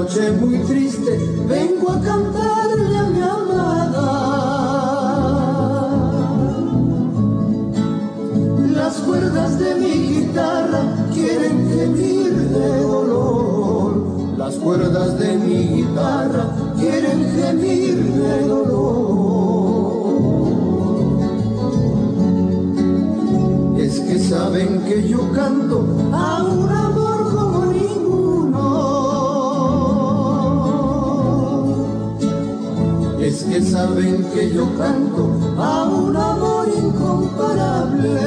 noche muy triste vengo a cantarle a mi amada. Las cuerdas de mi guitarra quieren gemir de dolor. Las cuerdas de mi guitarra quieren gemir de dolor. Es que saben que yo canto a un amor como ninguno. Es que saben que yo canto a un amor incomparable.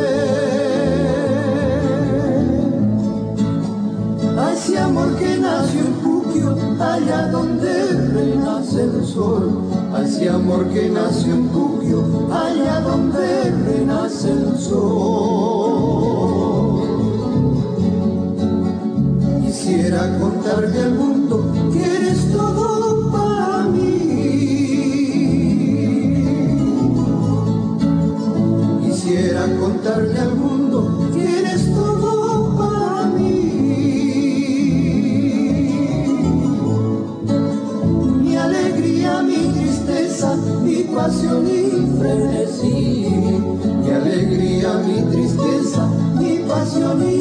A ese amor que nació en Puquio, allá donde renace el sol. A ese amor que nació en Puquio, allá donde renace el sol. Quisiera contarle al mundo que eres todo para mí. Quisiera contarle al mundo que eres todo para mí. Mi alegría, mi tristeza, mi pasión y frenesí. Mi alegría, mi tristeza, mi pasión y